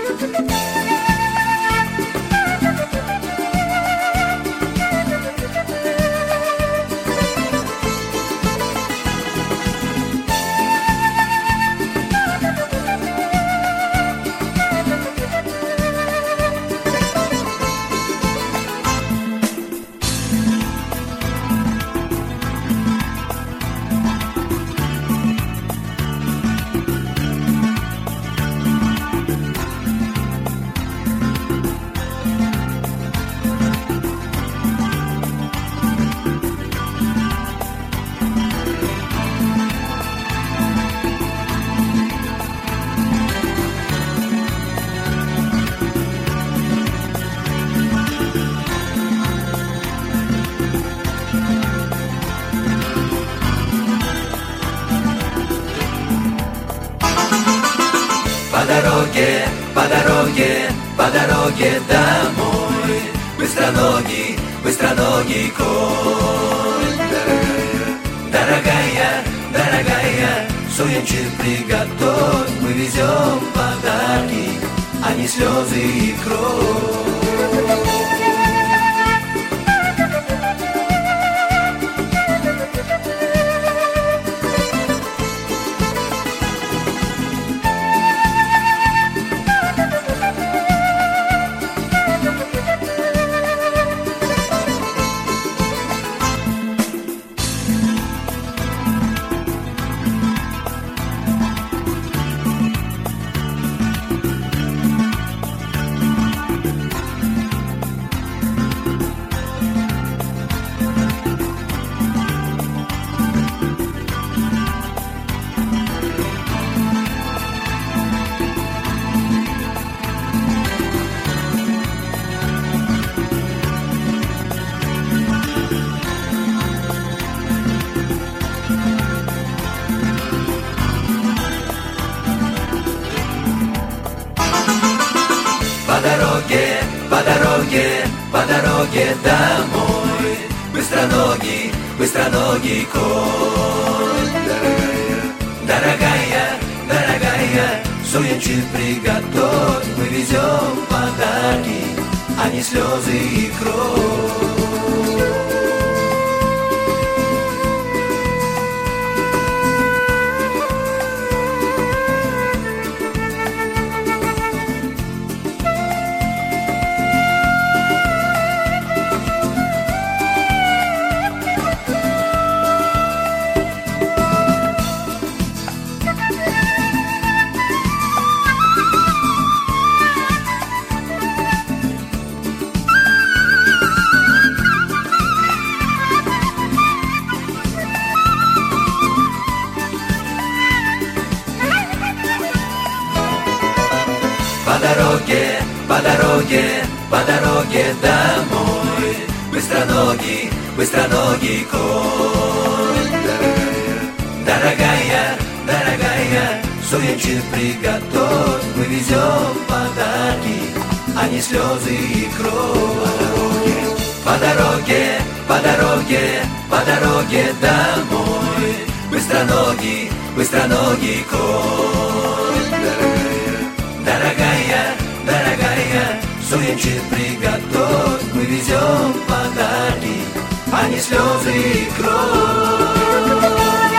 По дороге домой, быстроногий конь. Дорогая, суемчик приготовь, мы везем подарки, а не слезы и кровь. По дороге домой, быстроногий конь. Дорогая, суемчик приготовь, мы везем подарки, а не слезы и кровь. По дороге домой, быстроногий конь. Дорогая, суемчик приготовь, мы везем подарки, а не слезы и кровь. По дороге домой, быстроногий конь. Дорогая, суемчик приготовь, мы везем подарки, а не слезы и кровь.